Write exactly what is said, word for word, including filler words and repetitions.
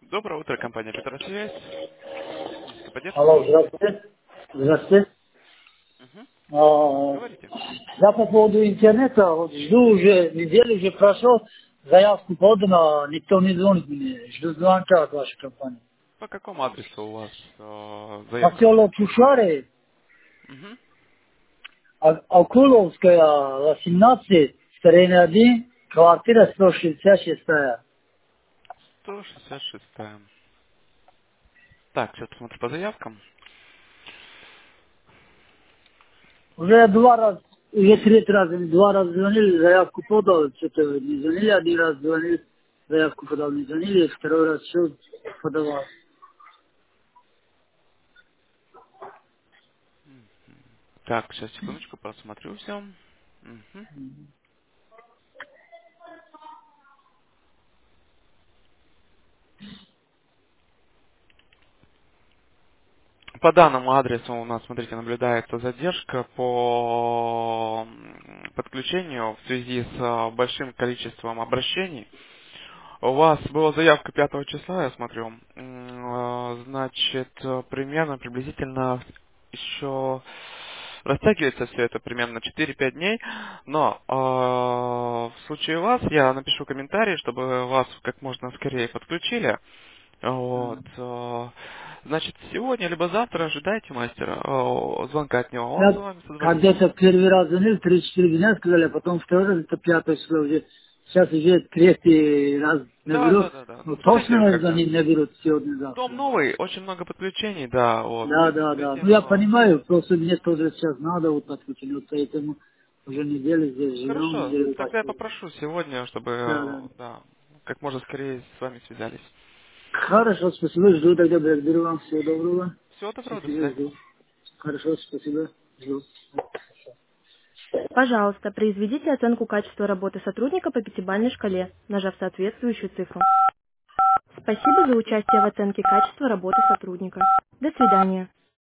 Доброе утро, компания Петросвязь. Техническая поддержка. Алло, здравствуйте. Здравствуйте. Мгм. А, Говорите. Я по поводу интернета, вот жду уже, неделю уже прошел, заявку подана, никто не звонит мне, жду звонка от вашей компании. По какому адресу у вас э, заявка Поселок подана? Чушары, Угу. А- Акуловская, восемнадцать, строение один, квартира сто шестьдесят шесть. сто шестьдесят шесть. Так, сейчас посмотрю по заявкам. Уже два раза, уже третий раз, два раза звонили, заявку подал, что-то не звонили, один раз звонили, заявку подал, не звонили, второй раз все подавал. Так, сейчас секундочку посмотрю все. Мгм. По данному адресу у нас, смотрите, наблюдается задержка по м, подключению в связи с э, большим количеством обращений. У вас была заявка пятого числа, я смотрю. М, э, Значит, э, примерно, приблизительно еще растягивается все это примерно на четыре-пять дней. Но э, в случае вас я напишу комментарий, чтобы вас как можно скорее подключили. Вот. э, Значит, сегодня либо завтра ожидайте мастера, э, звонка от него. Он с Я вами созвонится. когда-то первый раз звонил, три четыре дня сказали, а потом второй раз, это пятое число уже. Сейчас уже третий раз Да, наберу. да, да, да. Ну, Ну, смотрите, точно когда они наберут сегодня, дом завтра. новый, очень много подключений, да, вот, в Да, связи да, с да. Ну, этим, я э, понимаю, просто мне тоже сейчас надо вот подключить, вот поэтому уже неделю здесь живем, хорошо, неделю тогда я почти. попрошу сегодня, чтобы, Да, э, да. да, как можно скорее с вами связались. Хорошо, спасибо, жду тогда, благодарю вам, всего доброго. Всего доброго, до Спасибо, свидания. жду. Хорошо, спасибо, жду. Пожалуйста, произведите оценку качества работы сотрудника по пятибалльной шкале, нажав соответствующую цифру. Спасибо за участие в оценке качества работы сотрудника. До свидания.